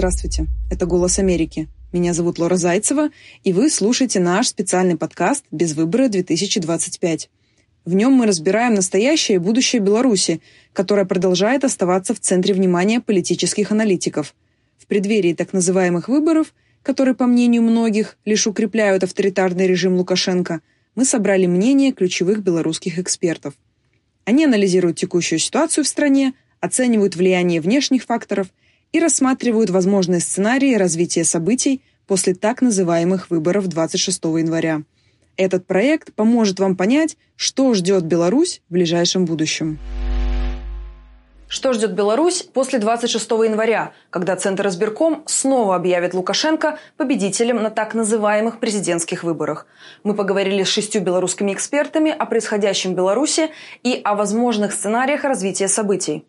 Здравствуйте, это «Голос Америки». Меня зовут Лора Зайцева, и вы слушаете наш специальный подкаст «Безвыборы-2025». В нем мы разбираем настоящее и будущее Беларуси, которая продолжает оставаться в центре внимания политических аналитиков. В преддверии так называемых выборов, которые, по мнению многих, лишь укрепляют авторитарный режим Лукашенко, мы собрали мнение ключевых белорусских экспертов. Они анализируют текущую ситуацию в стране, оценивают влияние внешних факторов и рассматривают возможные сценарии развития событий после так называемых выборов 26 января. Этот проект поможет вам понять, что ждет Беларусь в ближайшем будущем. Что ждет Беларусь после 26 января, когда Центр избирком снова объявит Лукашенко победителем на так называемых президентских выборах? Мы поговорили с 6 белорусскими экспертами о происходящем в Беларуси и о возможных сценариях развития событий.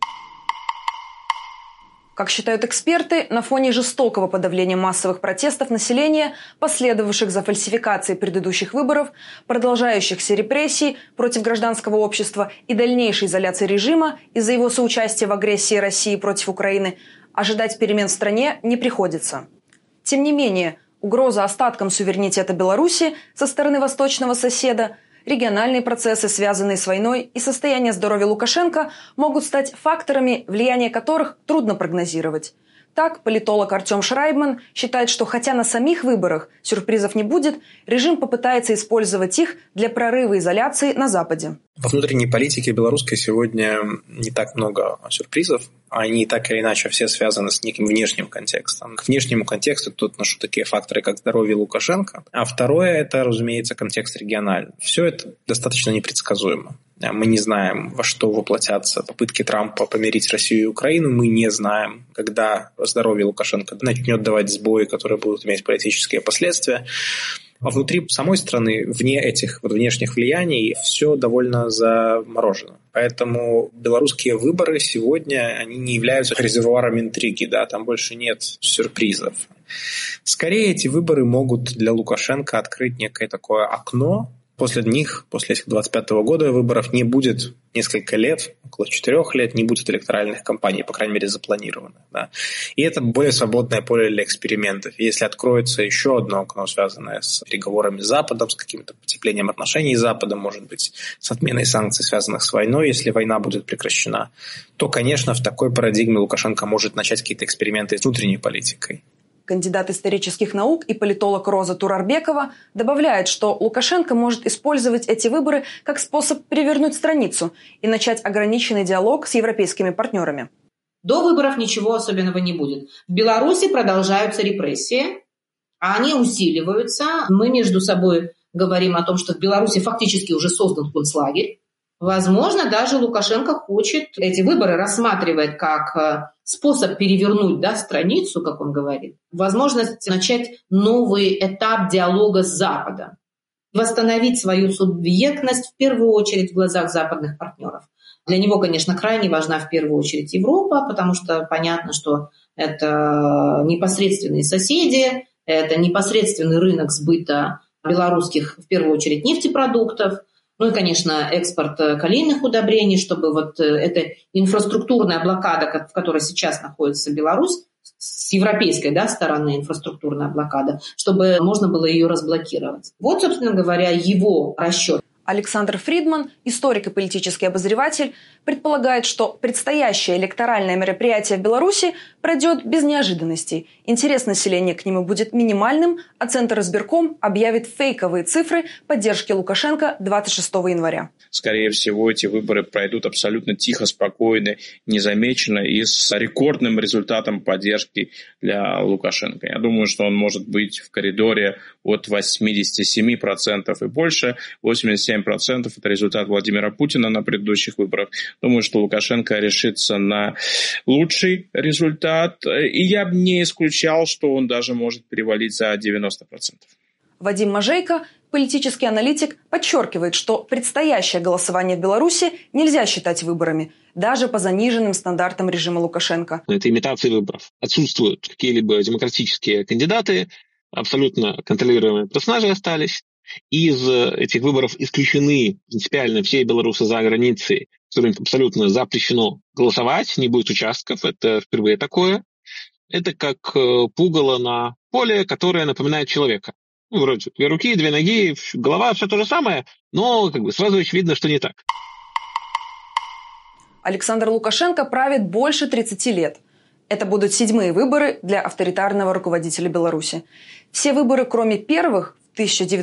Как считают эксперты, на фоне жестокого подавления массовых протестов населения, последовавших за фальсификацией предыдущих выборов, продолжающихся репрессий против гражданского общества и дальнейшей изоляции режима из-за его соучастия в агрессии России против Украины, ожидать перемен в стране не приходится. Тем не менее, угроза остаткам суверенитета Беларуси со стороны восточного соседа, региональные процессы, связанные с войной, и состояние здоровья Лукашенко могут стать факторами, влияние которых трудно прогнозировать. Так, политолог Артем Шрайбман считает, что хотя на самих выборах сюрпризов не будет, режим попытается использовать их для прорыва изоляции на Западе. Во внутренней политике белорусской сегодня не так много сюрпризов. Они так или иначе все связаны с неким внешним контекстом. К внешнему контексту тут отношу такие факторы, как здоровье Лукашенко. А второе – это, разумеется, контекст региональный. Все это достаточно непредсказуемо. Мы не знаем, во что воплотятся попытки Трампа помирить Россию и Украину. Мы не знаем, когда здоровье Лукашенко начнет давать сбои, которые будут иметь политические последствия. А внутри самой страны, вне этих внешних влияний, все довольно заморожено. Поэтому белорусские выборы сегодня они не являются резервуаром интриги, да, там больше нет сюрпризов. Скорее, эти выборы могут для Лукашенко открыть некое такое окно. После них, после этих 25-го года выборов не будет несколько лет, около 4 лет, не будет электоральных кампаний, по крайней мере, запланированных. Да. И это более свободное поле для экспериментов. Если откроется еще одно окно, связанное с переговорами с Западом, с каким-то потеплением отношений с Западом, может быть, с отменой санкций, связанных с войной, если война будет прекращена, то, конечно, в такой парадигме Лукашенко может начать какие-то эксперименты с внутренней политикой. Кандидат исторических наук и политолог Роза Турарбекова добавляет, что Лукашенко может использовать эти выборы как способ перевернуть страницу и начать ограниченный диалог с европейскими партнерами. До выборов ничего особенного не будет. В Беларуси продолжаются репрессии, а они усиливаются. Мы между собой говорим о том, что в Беларуси фактически уже создан концлагерь. Возможно, даже Лукашенко хочет эти выборы рассматривать как способ перевернуть, да, страницу, как он говорит, возможность начать новый этап диалога с Западом, восстановить свою субъектность в первую очередь в глазах западных партнеров. Для него, конечно, крайне важна в первую очередь Европа, потому что понятно, что это непосредственные соседи, это непосредственный рынок сбыта белорусских, в первую очередь, нефтепродуктов. Ну и, конечно, экспорт калийных удобрений, чтобы вот эта инфраструктурная блокада, в которой сейчас находится Беларусь, с европейской, да, стороны инфраструктурная блокада, чтобы можно было ее разблокировать. Вот, собственно говоря, его расчет. Александр Фридман, историк и политический обозреватель, предполагает, что предстоящее электоральное мероприятие в Беларуси пройдет без неожиданностей. Интерес населения к нему будет минимальным, а Центр избирком объявит фейковые цифры поддержки Лукашенко 26 января. Скорее всего, эти выборы пройдут абсолютно тихо, спокойно, незамеченно и с рекордным результатом поддержки для Лукашенко. Я думаю, что он может быть в коридоре от 87% и больше. 87% это результат Владимира Путина на предыдущих выборах. Думаю, что Лукашенко решится на лучший результат. И я бы не исключал, что он даже может перевалить за 90%. Вадим Можейко, политический аналитик, подчеркивает, что предстоящее голосование в Беларуси нельзя считать выборами, даже по заниженным стандартам режима Лукашенко. Это имитация выборов. Отсутствуют какие-либо демократические кандидаты, абсолютно контролируемые персонажи остались. Из этих выборов исключены принципиально все белорусы за границей, которым абсолютно запрещено голосовать, не будет участков, это впервые такое. это как пугало на поле, которое напоминает человека. Ну, вроде 2 руки, 2 ноги, голова, все то же самое, но сразу очевидно, что не так. Александр Лукашенко правит больше 30 лет. Это будут 7-е выборы для авторитарного руководителя Беларуси. Все выборы, кроме первых, в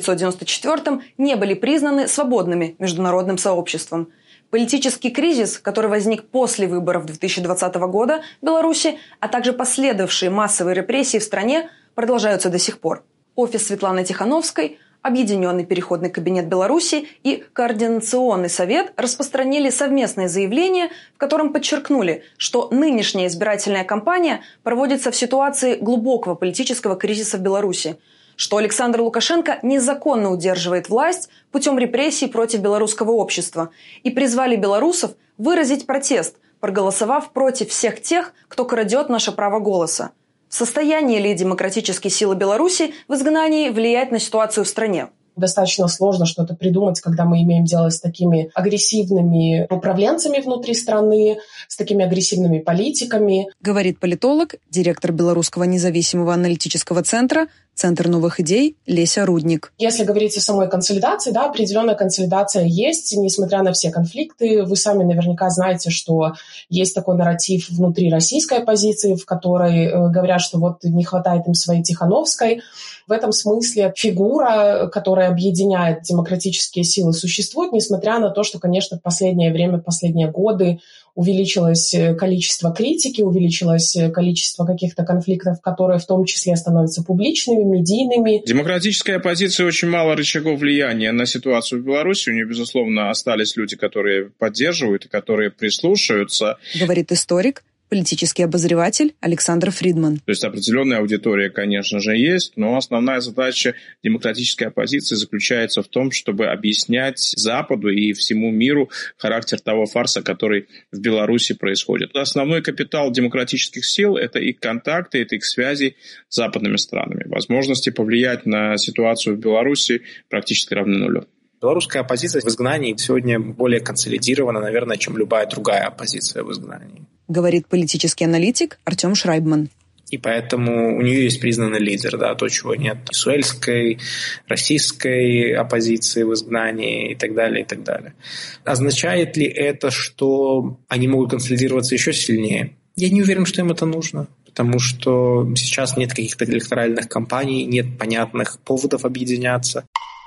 1994-м, не были признаны свободными международным сообществом. Политический кризис, который возник после выборов 2020 года в Беларуси, а также последовавшие массовые репрессии в стране, продолжаются до сих пор. Офис Светланы Тихановской, Объединенный переходный кабинет Беларуси и Координационный совет распространили совместное заявление, в котором подчеркнули, что нынешняя избирательная кампания проводится в ситуации глубокого политического кризиса в Беларуси, что Александр Лукашенко незаконно удерживает власть путем репрессий против белорусского общества, и призвали белорусов выразить протест, проголосовав против всех тех, кто крадет наше право голоса. В состоянии ли демократические силы Беларуси в изгнании влиять на ситуацию в стране? Достаточно сложно что-то придумать, когда мы имеем дело с такими агрессивными управленцами внутри страны, с такими агрессивными политиками. Говорит политолог, директор Белорусского независимого аналитического центра «Центр новых идей» Леся Рудник. Если говорить о самой консолидации, да, определенная консолидация есть, несмотря на все конфликты. Вы сами наверняка знаете, что есть такой нарратив внутри российской оппозиции, в которой говорят, что вот не хватает им своей Тихановской. В этом смысле фигура, которая объединяет демократические силы, существует, несмотря на то, что, конечно, в последнее время, в последние годы увеличилось количество критики, увеличилось количество каких-то конфликтов, которые в том числе становятся публичными, медийными. Демократическая оппозиция очень мало рычагов влияния на ситуацию в Беларуси. У нее, безусловно, остались люди, которые поддерживают и которые прислушиваются. Говорит историк, политический обозреватель Александр Фридман. То есть определенная аудитория, конечно же, есть, но основная задача демократической оппозиции заключается в том, чтобы объяснять Западу и всему миру характер того фарса, который в Беларуси происходит. Основной капитал демократических сил – это их контакты, это их связи с западными странами. Возможности повлиять на ситуацию в Беларуси практически равны нулю. Белорусская оппозиция в изгнании сегодня более консолидирована, наверное, чем любая другая оппозиция в изгнании. Говорит политический аналитик Артем Шрайбман. И поэтому у нее есть признанный лидер, да, то, чего нет израильской, российской оппозиции в изгнании и так далее, и так далее. Означает ли это, что они могут консолидироваться еще сильнее? Я не уверен, что им это нужно, потому что сейчас нет каких-то электоральных кампаний, нет понятных поводов объединяться.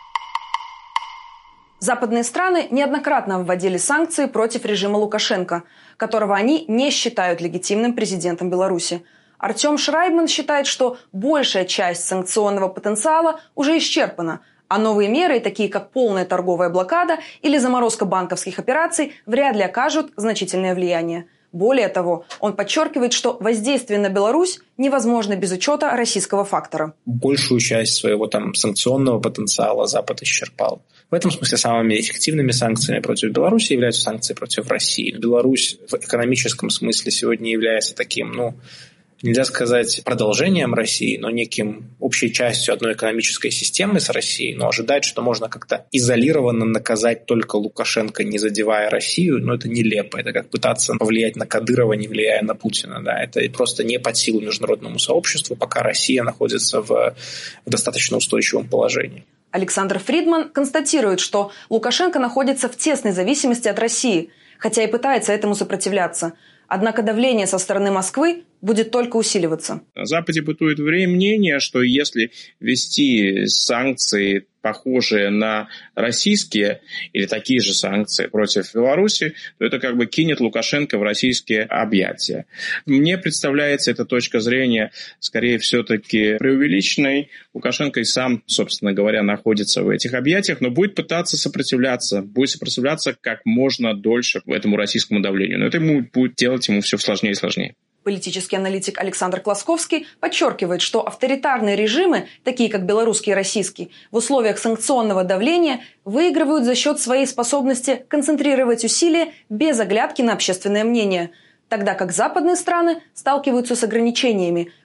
Западные страны неоднократно вводили санкции против режима Лукашенко, которого они не считают легитимным президентом Беларуси. Артем Шрайбман считает, что большая часть санкционного потенциала уже исчерпана, а новые меры, такие как полная торговая блокада или заморозка банковских операций, вряд ли окажут значительное влияние. Более того, он подчеркивает, что воздействие на Беларусь невозможно без учета российского фактора. Большую часть своего санкционного потенциала Запад исчерпал. В этом смысле самыми эффективными санкциями против Беларуси являются санкции против России. Беларусь в экономическом смысле сегодня является таким, нельзя сказать продолжением России, но неким общей частью одной экономической системы с Россией. Но ожидать, что можно как-то изолированно наказать только Лукашенко, не задевая Россию, это нелепо. Это как пытаться повлиять на Кадырова, не влияя на Путина. Да? Это просто не под силу международному сообществу, пока Россия находится в достаточно устойчивом положении. Александр Фридман констатирует, что Лукашенко находится в тесной зависимости от России, хотя и пытается этому сопротивляться. Однако давление со стороны Москвы будет только усиливаться. На Западе бытует мнение, что если ввести санкции, похожие на российские, или такие же санкции против Беларуси, то это кинет Лукашенко в российские объятия. Мне представляется эта точка зрения, скорее все-таки преувеличенной. Лукашенко и сам, собственно говоря, находится в этих объятиях, но будет пытаться сопротивляться. Будет сопротивляться как можно дольше этому российскому давлению. Но это будет делать ему все сложнее и сложнее. Политический аналитик Александр Класковский подчеркивает, что авторитарные режимы, такие как белорусский и российский, в условиях санкционного давления выигрывают за счет своей способности концентрировать усилия без оглядки на общественное мнение, тогда как западные страны сталкиваются с ограничениями,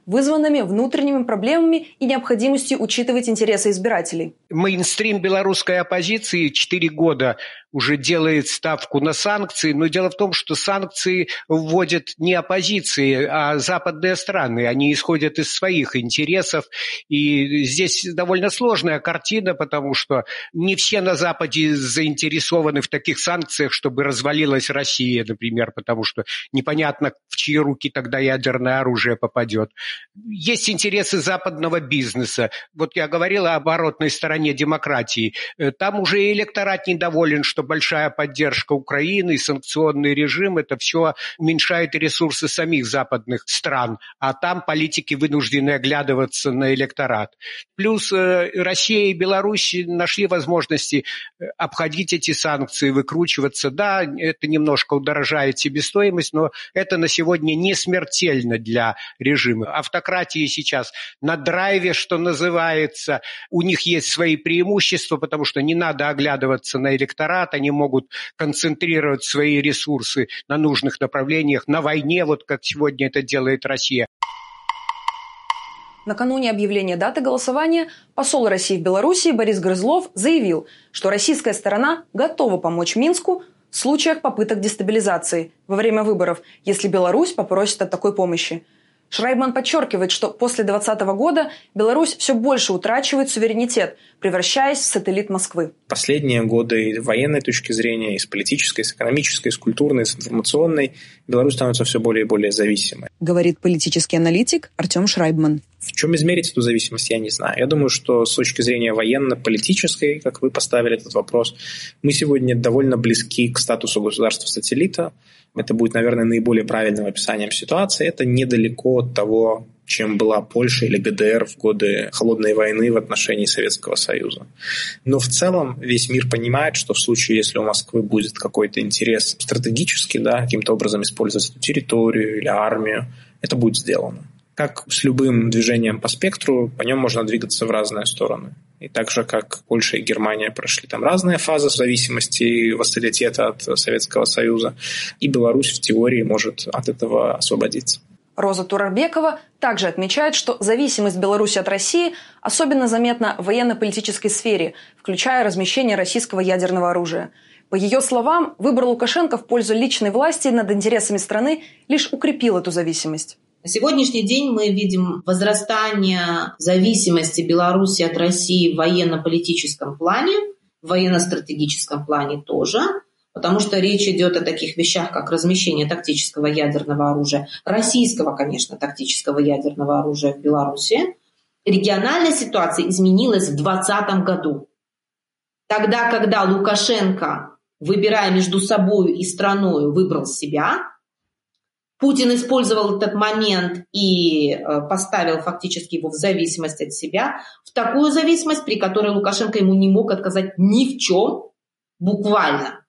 вызванными внутренними проблемами и необходимостью учитывать интересы избирателей. Мейнстрим белорусской оппозиции 4 года уже делает ставку на санкции, но дело в том, что санкции вводят не оппозиции, а западные страны. Они исходят из своих интересов, и здесь довольно сложная картина, потому что не все на Западе заинтересованы в таких санкциях, чтобы развалилась Россия, например, потому что непонятно, в чьи руки тогда ядерное оружие попадет. Есть интересы западного бизнеса. Вот я говорил о оборотной стороне демократии. Там уже электорат недоволен, что большая поддержка Украины и санкционный режим, это все уменьшает ресурсы самих западных стран, а там политики вынуждены оглядываться на электорат. Плюс Россия и Беларусь нашли возможности обходить эти санкции, выкручиваться. Да, это немножко удорожает себестоимость, но это на сегодня не смертельно для режима. Автократии сейчас на драйве, что называется, у них есть свои преимущества, потому что не надо оглядываться на электорат, они могут концентрировать свои ресурсы на нужных направлениях, на войне, вот как сегодня это делает Россия. Накануне объявления даты голосования посол России в Беларуси Борис Грызлов заявил, что российская сторона готова помочь Минску в случаях попыток дестабилизации во время выборов, если Беларусь попросит о такой помощи. Шрайбман подчеркивает, что после 2020 года Беларусь все больше утрачивает суверенитет, превращаясь в сателлит Москвы. Последние годы и с военной точки зрения, и с политической, и с экономической, и с культурной, и с информационной Беларусь становится все более и более зависимой. Говорит политический аналитик Артем Шрайбман. В чем измерить эту зависимость, я не знаю. Я думаю, что с точки зрения военно-политической, как вы поставили этот вопрос, мы сегодня довольно близки к статусу государства-сателлита. Это будет, наверное, наиболее правильным описанием ситуации. Это недалеко от того, чем была Польша или ГДР в годы холодной войны в отношении Советского Союза. Но в целом весь мир понимает, что в случае, если у Москвы будет какой-то интерес стратегический, да, каким-то образом использовать эту территорию или армию, это будет сделано. Как с любым движением по спектру, по нем можно двигаться в разные стороны. И так же, как Польша и Германия прошли там разные фазы зависимости и вассалитета от Советского Союза, и Беларусь в теории может от этого освободиться. Роза Турарбекова также отмечает, что зависимость Беларуси от России особенно заметна в военно-политической сфере, включая размещение российского ядерного оружия. По ее словам, выбор Лукашенко в пользу личной власти над интересами страны лишь укрепил эту зависимость. На сегодняшний день мы видим возрастание зависимости Беларуси от России в военно-политическом плане, в военно-стратегическом плане тоже, потому что речь идет о таких вещах, как размещение тактического ядерного оружия, российского, конечно, тактического ядерного оружия в Беларуси. Региональная ситуация изменилась в 2020 году. Тогда, когда Лукашенко, выбирая между собой и страной, выбрал себя, Путин использовал этот момент и поставил фактически его в зависимость от себя, в такую зависимость, при которой Лукашенко ему не мог отказать ни в чем, буквально.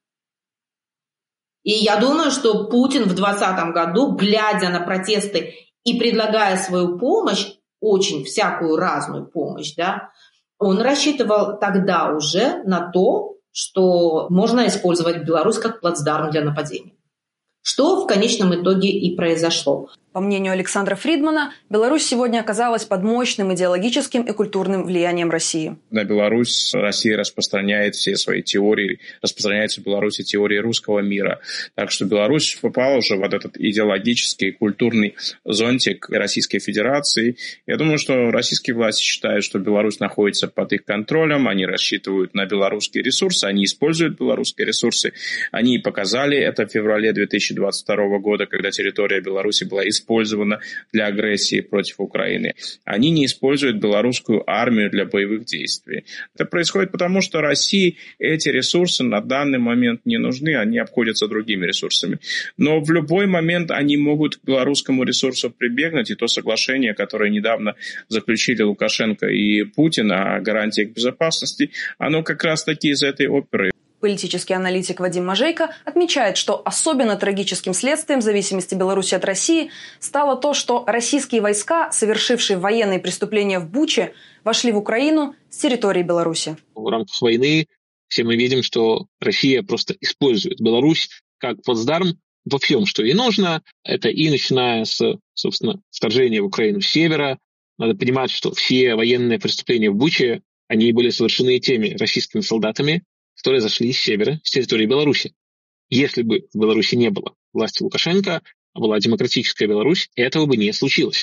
И я думаю, что Путин в 2020 году, глядя на протесты и предлагая свою помощь, очень всякую разную помощь, да, он рассчитывал тогда уже на то, что можно использовать Беларусь как плацдарм для нападения. Что в конечном итоге и произошло. По мнению Александра Фридмана, Беларусь сегодня оказалась под мощным идеологическим и культурным влиянием России. На Беларусь Россия распространяет все свои теории, распространяется в Беларуси теории русского мира. Так что Беларусь попала уже в этот идеологический и культурный зонтик Российской Федерации. Я думаю, что российские власти считают, что Беларусь находится под их контролем, они рассчитывают на белорусские ресурсы, они используют белорусские ресурсы. Они показали это в феврале 2022 года, когда территория Беларуси была использована для агрессии против Украины. Они не используют белорусскую армию для боевых действий. Это происходит потому, что России эти ресурсы на данный момент не нужны, они обходятся другими ресурсами. Но в любой момент они могут к белорусскому ресурсу прибегнуть, и то соглашение, которое недавно заключили Лукашенко и Путин о гарантиях безопасности, оно как раз таки из этой оперы. Политический аналитик Вадим Можейко отмечает, что особенно трагическим следствием зависимости Беларуси от России стало то, что российские войска, совершившие военные преступления в Буче, вошли в Украину с территории Беларуси. В рамках войны все мы видим, что Россия просто использует Беларусь как плацдарм во всем, что ей нужно. Это и начиная с, собственно, вторжения в Украину с севера. Надо понимать, что все военные преступления в Буче, они были совершены теми российскими солдатами, которые зашли с севера, с территории Беларуси. Если бы в Беларуси не было власти Лукашенко, а была демократическая Беларусь, этого бы не случилось.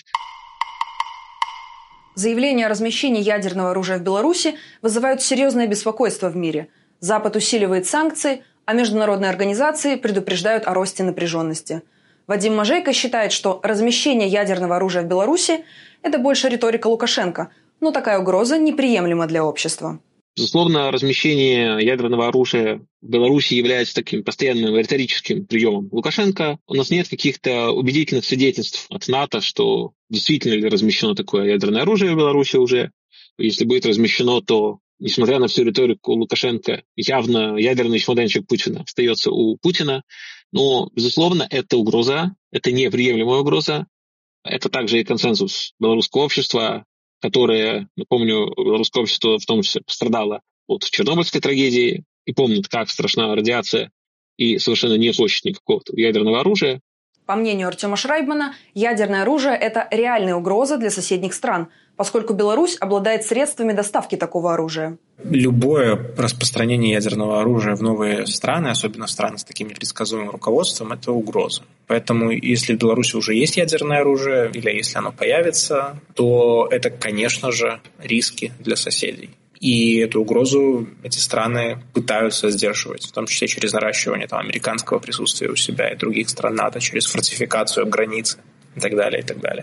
Заявления о размещении ядерного оружия в Беларуси вызывают серьезное беспокойство в мире. Запад усиливает санкции, а международные организации предупреждают о росте напряженности. Вадим Можейко считает, что размещение ядерного оружия в Беларуси – это больше риторика Лукашенко, но такая угроза неприемлема для общества. Безусловно, размещение ядерного оружия в Беларуси является таким постоянным риторическим приемом Лукашенко. У нас нет каких-то убедительных свидетельств от НАТО, что действительно ли размещено такое ядерное оружие в Беларуси уже. Если будет размещено, то, несмотря на всю риторику Лукашенко, явно ядерный чемоданчик Путина остается у Путина. Но, безусловно, это угроза, это неприемлемая угроза. Это также и консенсус белорусского общества, которое, напомню, белорусское общество в том числе пострадало от Чернобыльской трагедии и помнит, как страшна радиация, и совершенно не хочет никакого ядерного оружия. По мнению Артема Шрайбмана, ядерное оружие – это реальная угроза для соседних стран, поскольку Беларусь обладает средствами доставки такого оружия. Любое распространение ядерного оружия в новые страны, особенно в страны с таким непредсказуемым руководством, это угроза. Поэтому если в Беларуси уже есть ядерное оружие, или если оно появится, то это, конечно же, риски для соседей. И эту угрозу эти страны пытаются сдерживать, в том числе через наращивание американского присутствия у себя и других стран НАТО, через фортификацию границ и так далее, и так далее.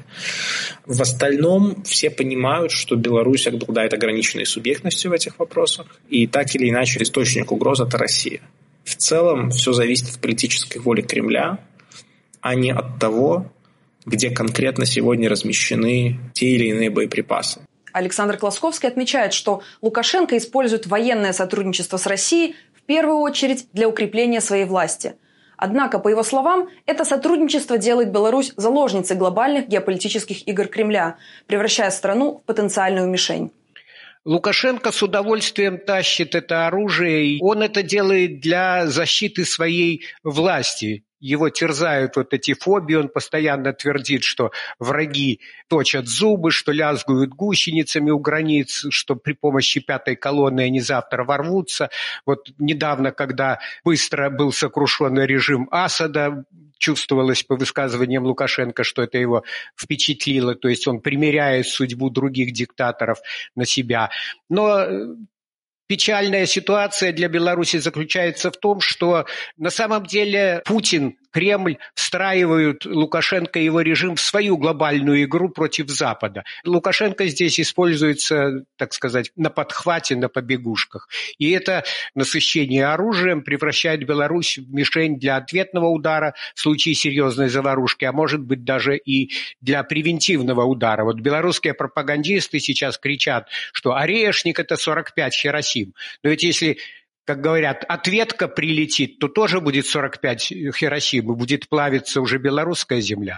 В остальном все понимают, что Беларусь обладает ограниченной субъектностью в этих вопросах, и так или иначе источник угроз – это Россия. В целом все зависит от политической воли Кремля, а не от того, где конкретно сегодня размещены те или иные боеприпасы. Александр Класковский отмечает, что Лукашенко использует военное сотрудничество с Россией в первую очередь для укрепления своей власти. Однако, по его словам, это сотрудничество делает Беларусь заложницей глобальных геополитических игр Кремля, превращая страну в потенциальную мишень. Лукашенко с удовольствием тащит это оружие, и он это делает для защиты своей власти. Его терзают эти фобии, он постоянно твердит, что враги точат зубы, что лязгают гусеницами у границ, что при помощи пятой колонны они завтра ворвутся. Недавно, когда быстро был сокрушен режим Асада, чувствовалось по высказываниям Лукашенко, что это его впечатлило, то есть он примеряет судьбу других диктаторов на себя. Но печальная ситуация для Беларуси заключается в том, что на самом деле Путин, Кремль встраивают Лукашенко и его режим в свою глобальную игру против Запада. Лукашенко здесь используется, так сказать, на подхвате, на побегушках. И это насыщение оружием превращает Беларусь в мишень для ответного удара в случае серьезной заварушки, а может быть даже и для превентивного удара. Белорусские пропагандисты сейчас кричат, что орешник – это 45 Хиросим. Но ведь если, как говорят, ответка прилетит, то тоже будет 45 Хиросим, и будет плавиться уже белорусская земля.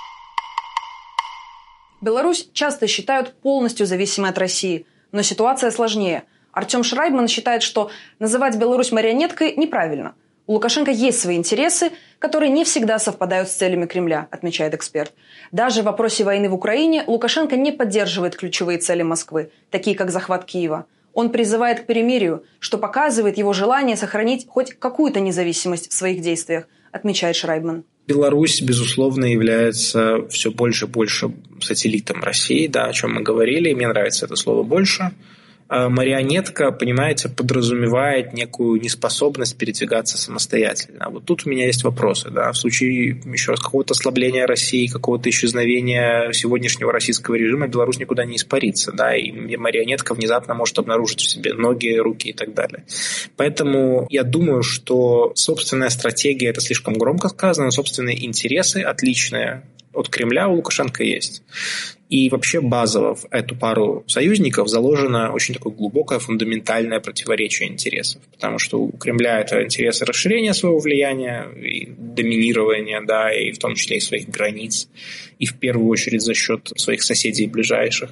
Беларусь часто считают полностью зависимой от России, но ситуация сложнее. Артем Шрайбман считает, что называть Беларусь марионеткой неправильно. У Лукашенко есть свои интересы, которые не всегда совпадают с целями Кремля, отмечает эксперт. Даже в вопросе войны в Украине Лукашенко не поддерживает ключевые цели Москвы, такие как захват Киева. Он призывает к перемирию, что показывает его желание сохранить хоть какую-то независимость в своих действиях, отмечает Шрайбман. Беларусь, безусловно, является все больше и больше сателлитом России, о чем мы говорили, и мне нравится это слово больше. Марионетка, понимаете, подразумевает некую неспособность передвигаться самостоятельно. Тут у меня есть вопросы. В случае еще раз какого-то ослабления России, какого-то исчезновения сегодняшнего российского режима Беларусь никуда не испарится. И марионетка внезапно может обнаружить в себе ноги, руки и так далее. Поэтому я думаю, что собственная стратегия – это слишком громко сказано, но собственные интересы, отличные от Кремля, у Лукашенко есть. И вообще базово в эту пару союзников заложено очень такое глубокое фундаментальное противоречие интересов. Потому что у Кремля это интересы расширения своего влияния и доминирования, и в том числе и своих границ, и в первую очередь за счет своих соседей ближайших.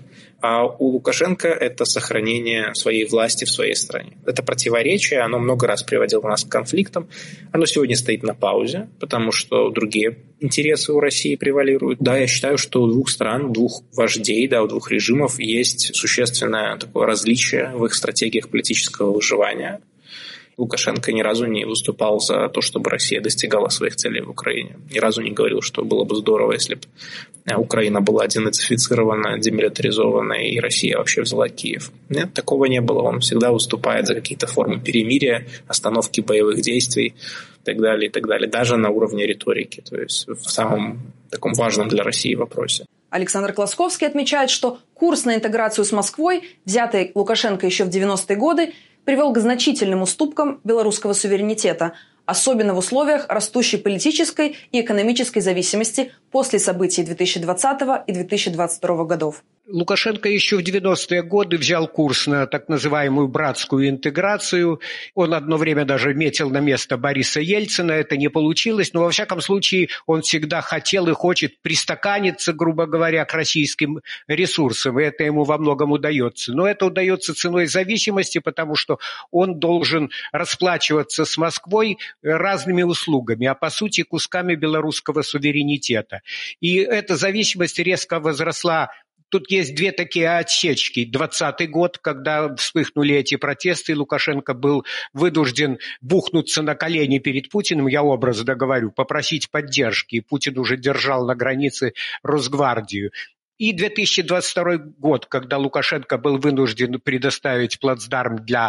а у Лукашенко это сохранение своей власти в своей стране. Это противоречие, оно много раз приводило нас к конфликтам. Оно сегодня стоит на паузе, потому что другие интересы у России превалируют. Да, я считаю, что у двух стран, двух вождей, да, у двух режимов есть существенное такое различие в их стратегиях политического выживания. Лукашенко ни разу не выступал за то, чтобы Россия достигала своих целей в Украине. Ни разу не говорил, что было бы здорово, если бы Украина была денацифицирована, демилитаризована и Россия вообще взяла Киев. Нет, такого не было. Он всегда выступает за какие-то формы перемирия, остановки боевых действий и так далее, даже на уровне риторики, то есть в самом таком важном для России вопросе. Александр Класковский отмечает, что курс на интеграцию с Москвой, взятый Лукашенко еще в 90-е годы, привел к значительным уступкам белорусского суверенитета, особенно в условиях растущей политической и экономической зависимости после событий 2020 и 2022 годов. Лукашенко еще в 90-е годы взял курс на так называемую братскую интеграцию. Он одно время даже метил на место Бориса Ельцина. Это не получилось, но во всяком случае он всегда хотел и хочет пристаканиться, грубо говоря, к российским ресурсам. И это ему во многом удается. Но это удается ценой зависимости, потому что он должен расплачиваться с Москвой разными услугами, а по сути кусками белорусского суверенитета. И эта зависимость резко возросла. Тут есть две такие отсечки. 2020 год, когда вспыхнули эти протесты, и Лукашенко был вынужден бухнуться на колени перед Путиным, я образно говорю, попросить поддержки. И Путин уже держал на границе Росгвардию. И 2022 год, когда Лукашенко был вынужден предоставить плацдарм для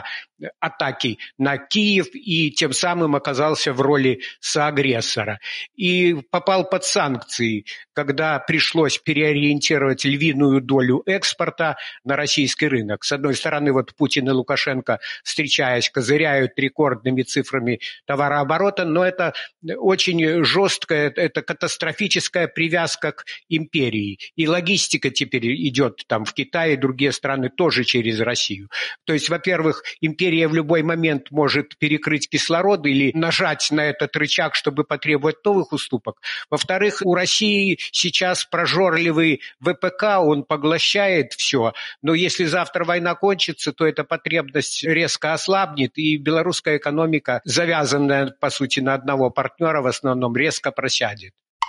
атаки на Киев и тем самым оказался в роли соагрессора. И попал под санкции, когда пришлось переориентировать львиную долю экспорта на российский рынок. С одной стороны, вот Путин и Лукашенко, встречаясь, козыряют рекордными цифрами товарооборота, но это очень жесткая, это катастрофическая привязка к империи. И логистика теперь идет там в Китае и другие страны тоже через Россию. То есть, во-первых, империя в любой момент может перекрыть кислород или нажать на этот рычаг, чтобы потребовать новых уступок. Во-вторых, у России сейчас прожорливый ВПК, он поглощает все. Но если завтра война кончится, то эта потребность резко ослабнет, и белорусская экономика, завязанная, по сути, на одного партнера, в основном резко просядет.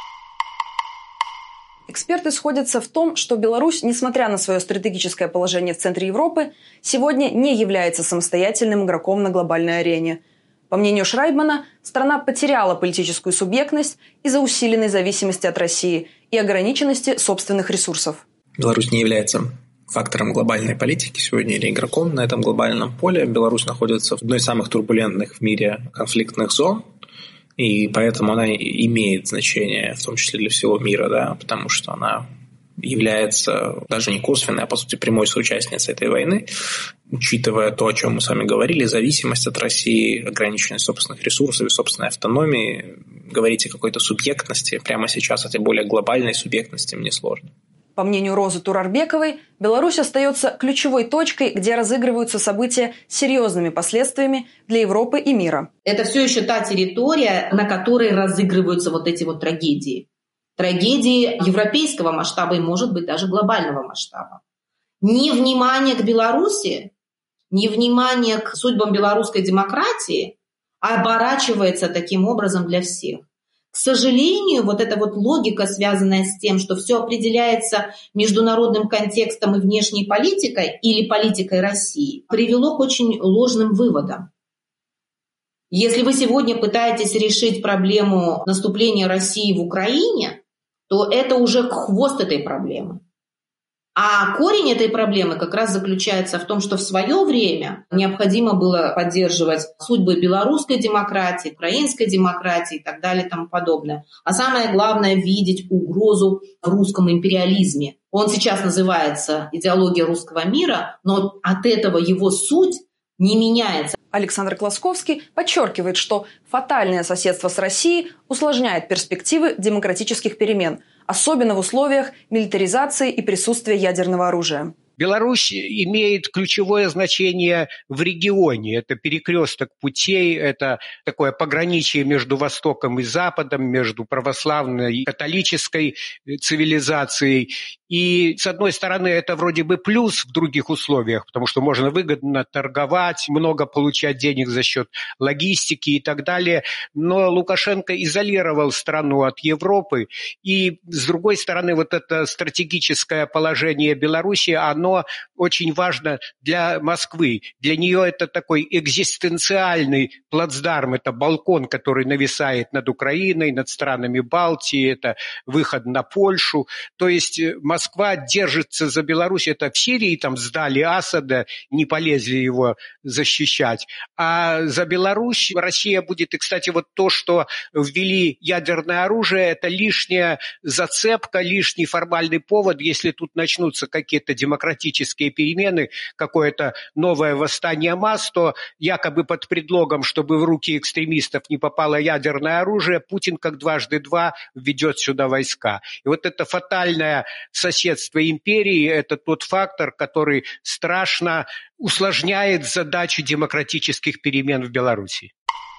Эксперты сходятся в том, что Беларусь, несмотря на свое стратегическое положение в центре Европы, сегодня не является самостоятельным игроком на глобальной арене. По мнению Шрайбмана, страна потеряла политическую субъектность из-за усиленной зависимости от России и ограниченности собственных ресурсов. Беларусь не является фактором глобальной политики сегодня или игроком на этом глобальном поле. Беларусь находится в одной из самых турбулентных в мире конфликтных зон. И поэтому она имеет значение, в том числе для всего мира, да, потому что она является даже не косвенной, а по сути прямой соучастницей этой войны, учитывая то, о чем мы с вами говорили, зависимость от России, ограниченность собственных ресурсов и собственной автономии. Говорить о какой-то субъектности прямо сейчас, а тем более глобальной субъектности, мне сложно. По мнению Розы Турарбековой, Беларусь остается ключевой точкой, где разыгрываются события с серьезными последствиями для Европы и мира. Это все еще та территория, на которой разыгрываются вот эти вот трагедии. Трагедии европейского масштаба и, может быть, даже глобального масштаба. Невнимание к Беларуси, невнимание к судьбам белорусской демократии оборачивается таким образом для всех. К сожалению, вот эта вот логика, связанная с тем, что все определяется международным контекстом и внешней политикой или политикой России, привело к очень ложным выводам. Если вы сегодня пытаетесь решить проблему наступления России в Украине, то это уже хвост этой проблемы. А корень этой проблемы как раз заключается в том, что в свое время необходимо было поддерживать судьбы белорусской демократии, украинской демократии и так далее и тому подобное. А самое главное – видеть угрозу в русском империализме. Он сейчас называется идеология русского мира, но от этого его суть не меняется. Александр Класковский подчеркивает, что фатальное соседство с Россией усложняет перспективы демократических перемен, особенно в условиях милитаризации и присутствия ядерного оружия. Беларусь имеет ключевое значение в регионе. Это перекресток путей, это такое пограничие между Востоком и Западом, между православной и католической цивилизацией. И, с одной стороны, это вроде бы плюс в других условиях, потому что можно выгодно торговать, много получать денег за счет логистики и так далее. Но Лукашенко изолировал страну от Европы. И, с другой стороны, вот это стратегическое положение Беларуси, оно очень важно для Москвы. Для нее это такой экзистенциальный плацдарм, это балкон, который нависает над Украиной, над странами Балтии, это выход на Польшу. То есть Москва держится за Беларусь. Это в Сирии там сдали Асада, не полезли его защищать. А за Беларусь Россия будет, и, кстати, вот то, что ввели ядерное оружие, это лишняя зацепка, лишний формальный повод, если тут начнутся какие-то демократические перемены, какое-то новое восстание масс, то якобы под предлогом, чтобы в руки экстремистов не попало ядерное оружие, Путин как дважды два введет сюда войска. И вот это фатальное соседство империи – это тот фактор, который страшно усложняет задачу демократических перемен в Беларуси.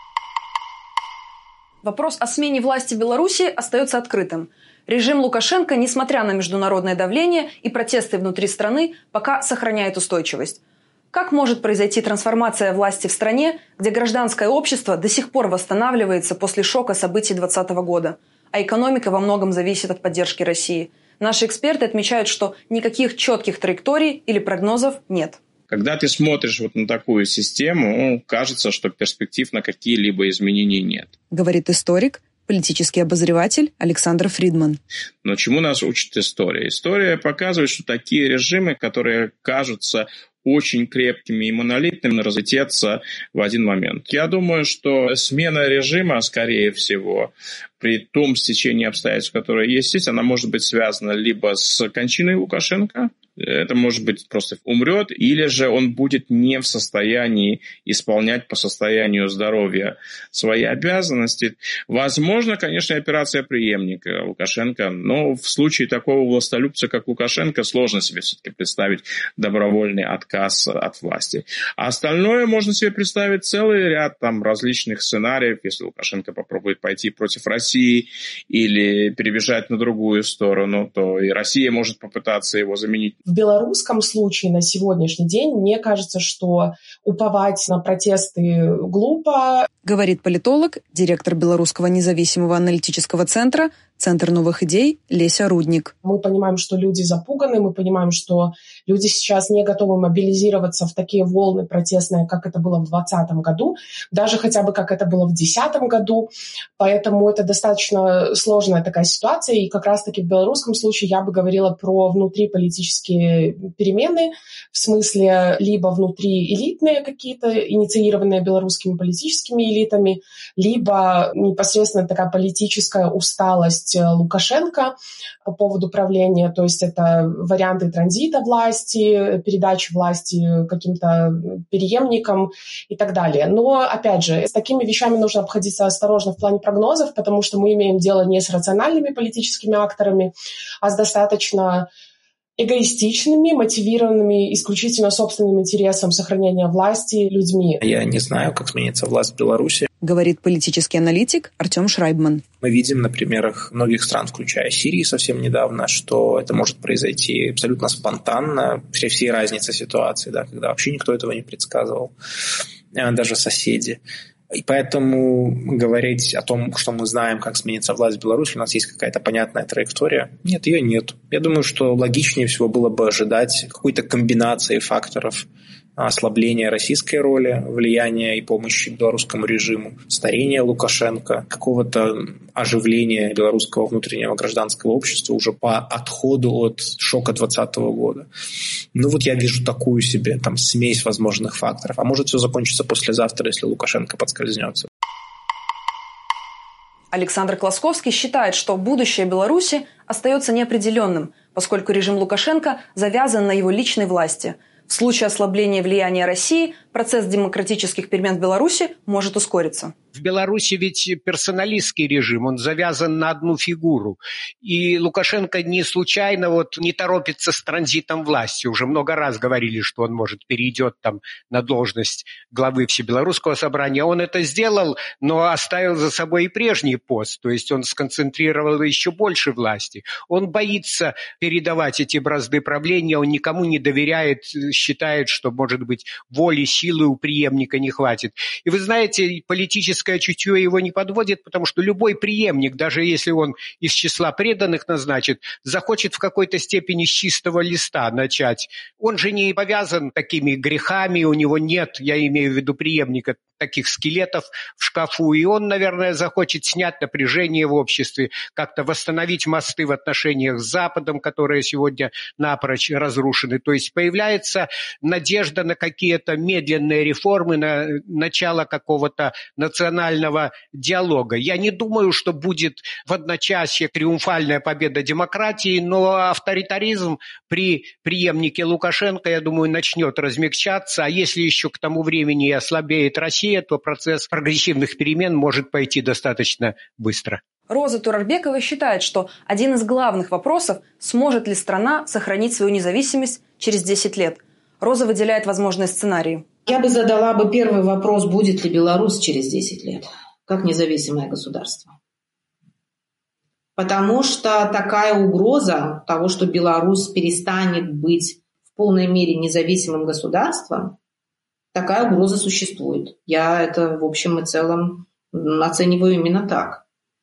Вопрос о смене власти в Беларуси остается открытым. Режим Лукашенко, несмотря на международное давление и протесты внутри страны, пока сохраняет устойчивость. Как может произойти трансформация власти в стране, где гражданское общество до сих пор восстанавливается после шока событий 2020 года, а экономика во многом зависит от поддержки России? Наши эксперты отмечают, что никаких четких траекторий или прогнозов нет. Когда ты смотришь вот на такую систему, кажется, что перспектив на какие-либо изменения нет. Говорит историк, политический обозреватель Александр Фридман. Но чему нас учит история? История показывает, что такие режимы, которые кажутся очень крепкими и монолитными, разлетятся в один момент. Я думаю, что смена режима, скорее всего, при том стечении обстоятельств, которые есть здесь, она может быть связана либо с кончиной Лукашенко, это, может быть, просто умрет, или же он будет не в состоянии исполнять по состоянию здоровья свои обязанности. Возможно, конечно, операция преемника Лукашенко, но в случае такого властолюбца, как Лукашенко, сложно себе все-таки представить добровольный отказ от власти. А остальное можно себе представить целый ряд там различных сценариев, если Лукашенко попробует пойти против России или перебежать на другую сторону, то и Россия может попытаться его заменить. В белорусском случае на сегодняшний день мне кажется, что уповать на протесты глупо. Говорит политолог, директор Белорусского независимого аналитического центра «Центр новых идей» Леся Рудник. Мы понимаем, что люди запуганы, мы понимаем, что люди сейчас не готовы мобилизироваться в такие волны протестные, как это было в 2020 году, даже хотя бы как это было в 2010 году. Поэтому это достаточно сложная такая ситуация. И как раз-таки в белорусском случае я бы говорила про внутриполитические перемены, в смысле либо внутриэлитные какие-то, инициированные белорусскими политическими элитами, либо непосредственно такая политическая усталость Лукашенко по поводу правления, то есть это варианты транзита власти, передачи власти каким-то преемникам и так далее. Но, опять же, с такими вещами нужно обходиться осторожно в плане прогнозов, потому что мы имеем дело не с рациональными политическими акторами, а с достаточно эгоистичными, мотивированными исключительно собственным интересом сохранения власти людьми. Я не знаю, как сменится власть в Беларуси. Говорит политический аналитик Артем Шрайбман. Мы видим на примерах многих стран, включая Сирии совсем недавно, что это может произойти абсолютно спонтанно, при всей разнице ситуации, да, когда вообще никто этого не предсказывал, даже соседи. И поэтому говорить о том, что мы знаем, как сменится власть в Беларуси, у нас есть какая-то понятная траектория. Нет, ее нет. Я думаю, что логичнее всего было бы ожидать какой-то комбинации факторов ослабления российской роли, влияния и помощи белорусскому режиму, старения Лукашенко, какого-то оживления белорусского внутреннего гражданского общества уже по отходу от шока 2020 года. Ну вот я вижу такую себе там смесь возможных факторов. А может все закончится послезавтра, если Лукашенко подскользнется. Александр Класковский считает, что будущее Беларуси остается неопределенным, поскольку режим Лукашенко завязан на его личной власти. В случае ослабления влияния России процесс демократических перемен в Беларуси может ускориться. В Беларуси ведь персоналистский режим, он завязан на одну фигуру. И Лукашенко не случайно не торопится с транзитом власти. Уже много раз говорили, что он, может, перейдет там на должность главы Всебелорусского собрания. Он это сделал, но оставил за собой и прежний пост. То есть он сконцентрировал еще больше власти. Он боится передавать эти бразды правления, он никому не доверяет, считает, что, может быть, воли, силы у преемника не хватит. И вы знаете, политическое чутье его не подводит, потому что любой преемник, даже если он из числа преданных назначит, захочет в какой-то степени с чистого листа начать. Он же не повязан такими грехами, у него нет, я имею в виду преемника, таких скелетов в шкафу, и он, наверное, захочет снять напряжение в обществе, как-то восстановить мосты в отношениях с Западом, которые сегодня напрочь разрушены. То есть появляется надежда на какие-то медленные реформы, на начало какого-то национального диалога. Я не думаю, что будет в одночасье триумфальная победа демократии, но авторитаризм при преемнике Лукашенко, я думаю, начнет размягчаться, а если еще к тому времени ослабеет Россия, то процесс прогрессивных перемен может пойти достаточно быстро. Роза Турарбекова считает, что один из главных вопросов – сможет ли страна сохранить свою независимость через 10 лет. Роза выделяет возможные сценарии. Я бы задала первый вопрос, будет ли Беларусь через 10 лет как независимое государство. Потому что такая угроза того, что Беларусь перестанет быть в полной мере независимым государством, такая угроза существует. Я это в общем и целом оцениваю именно так.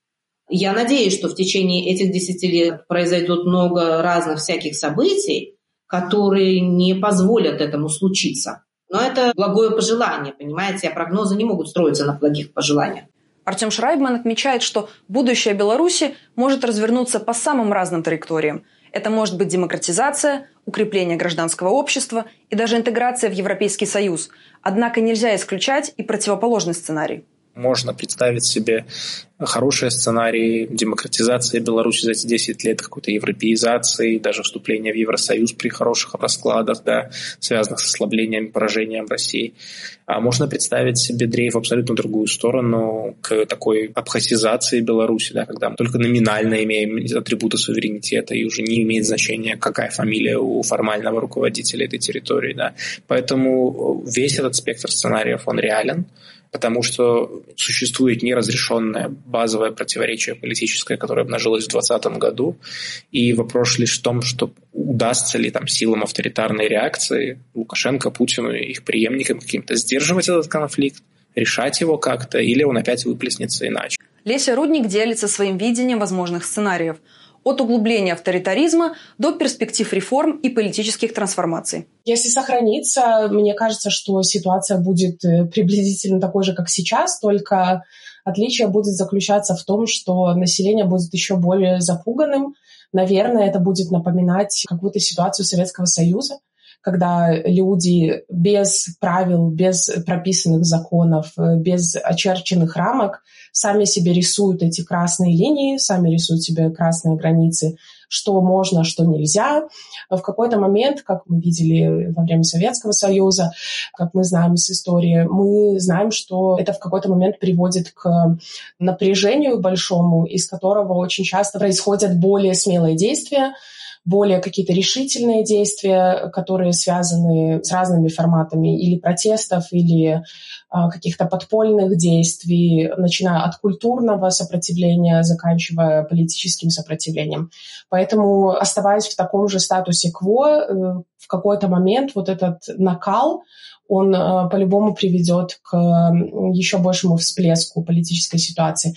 Я надеюсь, что в течение этих 10 лет произойдет много разных всяких событий, которые не позволят этому случиться. Но это благое пожелание, понимаете, а прогнозы не могут строиться на благих пожеланиях. Артем Шрайбман отмечает, что будущее Беларуси может развернуться по самым разным траекториям. Это может быть демократизация, укрепление гражданского общества и даже интеграция в Европейский Союз. Однако нельзя исключать и противоположный сценарий. Можно представить себе хорошие сценарии демократизации Беларуси за эти 10 лет, какой-то европеизации, даже вступления в Евросоюз при хороших раскладах, да, связанных с ослаблением, поражением России. А можно представить себе дрейф в абсолютно другую сторону, к такой абхазизации Беларуси, да, когда мы только номинально имеем атрибуты суверенитета и уже не имеет значения, какая фамилия у формального руководителя этой территории. Да. Поэтому весь этот спектр сценариев, он реален, потому что существует неразрешенное базовое противоречие политическое, которое обнажилось в 2020 году. И вопрос лишь в том, что удастся ли силам авторитарной реакции Лукашенко, Путину и их преемникам каким-то сдерживать этот конфликт, решать его как-то, или он опять выплеснется иначе. Леся Рудник делится своим видением возможных сценариев. От углубления авторитаризма до перспектив реформ и политических трансформаций. Если сохранится, мне кажется, что ситуация будет приблизительно такой же, как сейчас, только отличие будет заключаться в том, что население будет еще более запуганным. Наверное, это будет напоминать какую-то ситуацию Советского Союза, когда люди без правил, без прописанных законов, без очерченных рамок сами себе рисуют эти красные линии, сами рисуют себе красные границы, что можно, что нельзя. В какой-то момент, как мы видели во время Советского Союза, как мы знаем из истории, мы знаем, что это в какой-то момент приводит к напряжению большому, из которого очень часто происходят более смелые действия, более какие-то решительные действия, которые связаны с разными форматами или протестов, или каких-то подпольных действий, начиная от культурного сопротивления, заканчивая политическим сопротивлением. Поэтому, оставаясь в таком же статусе кво, в какой-то момент вот этот накал, он по-любому приведет к еще большему всплеску политической ситуации.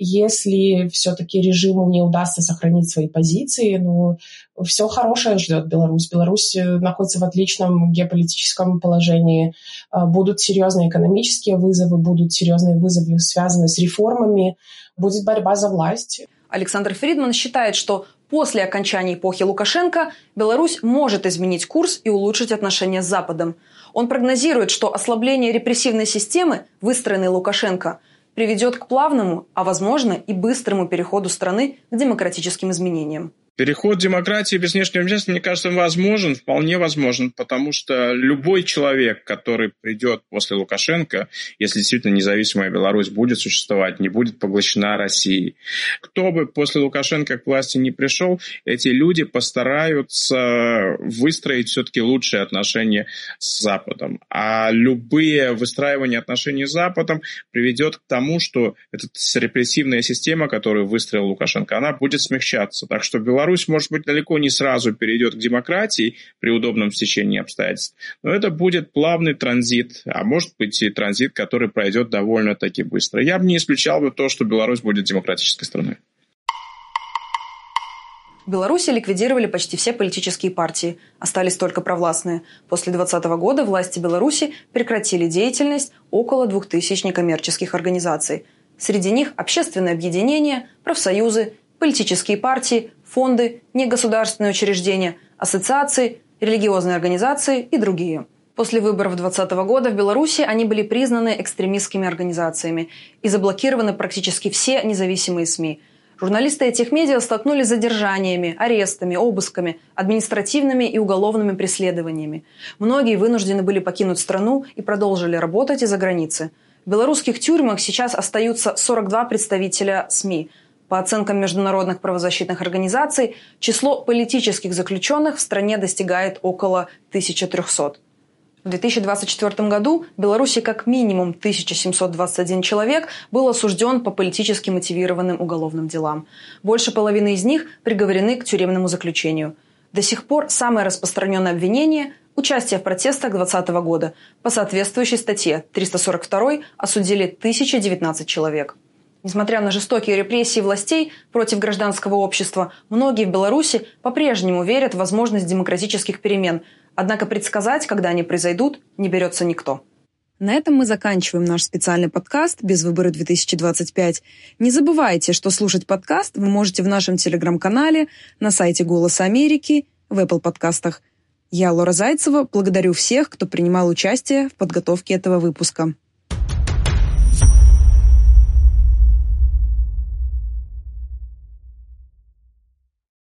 Если все-таки режиму не удастся сохранить свои позиции, все хорошее ждет Беларусь. Беларусь находится в отличном геополитическом положении. Будут серьезные экономические вызовы, будут серьезные вызовы, связанные с реформами, будет борьба за власть. Александр Фридман считает, что после окончания эпохи Лукашенко Беларусь может изменить курс и улучшить отношения с Западом. Он прогнозирует, что ослабление репрессивной системы, выстроенной Лукашенко, приведет к плавному, а возможно и быстрому переходу страны к демократическим изменениям. Переход демократии без внешнего вмешательства, мне кажется, возможен, вполне возможен, потому что любой человек, который придет после Лукашенко, если действительно независимая Беларусь будет существовать, не будет поглощена Россией, кто бы после Лукашенко к власти не пришел, эти люди постараются выстроить все-таки лучшие отношения с Западом. А любые выстраивания отношений с Западом приведет к тому, что эта репрессивная система, которую выстроил Лукашенко, она будет смягчаться. Так что Беларусь, может быть, далеко не сразу перейдет к демократии при удобном стечении обстоятельств, но это будет плавный транзит, а может быть и транзит, который пройдет довольно-таки быстро. Я бы не исключал бы то, что Беларусь будет демократической страной. В Беларуси ликвидировали почти все политические партии, остались только провластные. После 2020 года власти Беларуси прекратили деятельность около 2000 некоммерческих организаций. Среди них общественные объединения, профсоюзы, политические партии, фонды, негосударственные учреждения, ассоциации, религиозные организации и другие. После выборов 2020 года в Беларуси они были признаны экстремистскими организациями и заблокированы практически все независимые СМИ. Журналисты этих медиа столкнулись с задержаниями, арестами, обысками, административными и уголовными преследованиями. Многие вынуждены были покинуть страну и продолжили работать из-за границы. В белорусских тюрьмах сейчас остаются 42 представителя СМИ. По оценкам международных правозащитных организаций, число политических заключенных в стране достигает около 1300. В 2024 году в Беларуси как минимум 1721 человек был осужден по политически мотивированным уголовным делам. Больше половины из них приговорены к тюремному заключению. До сих пор самое распространенное обвинение – участие в протестах 2020 года. По соответствующей статье 342 осудили 1019 человек. Несмотря на жестокие репрессии властей против гражданского общества, многие в Беларуси по-прежнему верят в возможность демократических перемен. Однако предсказать, когда они произойдут, не берется никто. На этом мы заканчиваем наш специальный подкаст «Без выбора 2025». Не забывайте, что слушать подкаст вы можете в нашем телеграм-канале, на сайте «Голоса Америки», в Apple подкастах. Я, Лора Зайцева, благодарю всех, кто принимал участие в подготовке этого выпуска.